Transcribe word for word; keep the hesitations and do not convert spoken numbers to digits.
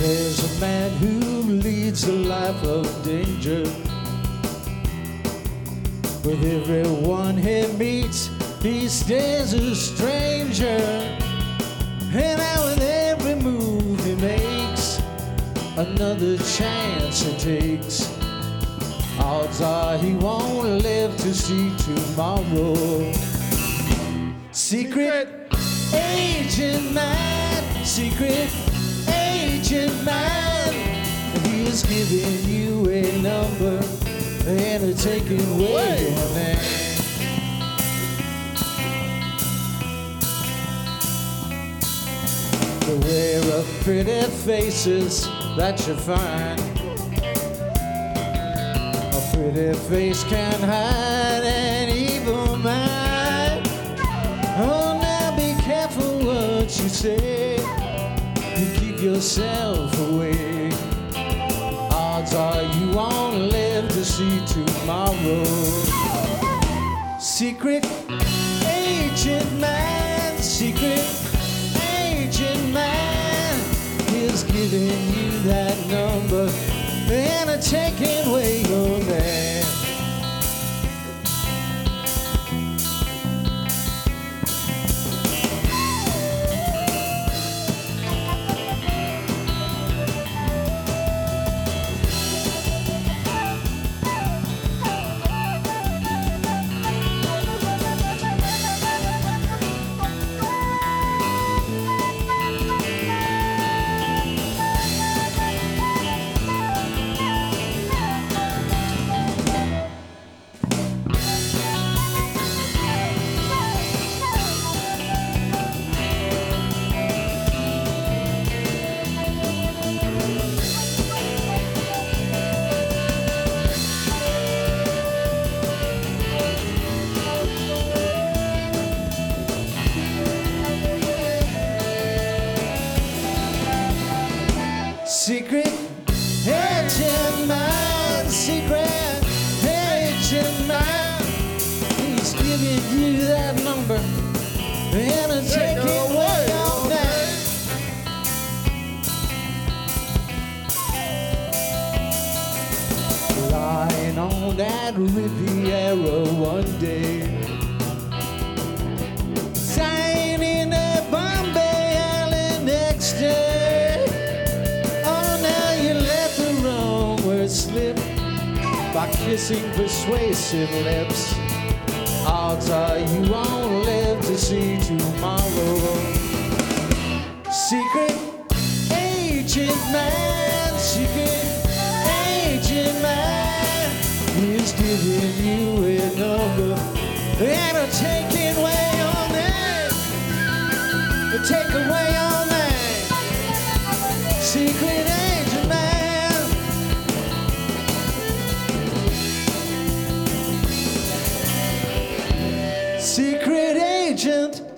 There's a man who leads a life of danger. With everyone he meets, he stays a stranger. And now with every move he makes, another chance he takes. Odds are he won't live to see tomorrow. Secret agent man, secret agent man, he is giving you a number and a taking away your name. Beware of pretty faces that you find. A pretty face can hide an evil mind. Oh, now be careful what you say. You keep yourself away. Odds are you won't live to see tomorrow. Secret agent man, secret agent man is giving you that number and a taking away your name. Secret agent man, secret agent man, he's giving you that number and a taking away your name. Lying on that Riviera one day, dying in a Bombay alley next day. Slip by kissing persuasive lips. Odds are you won't live to see tomorrow. Secret agent man, secret agent man is giving you a number and a taking away your name. A take away your name. Secret agent man. Secret agent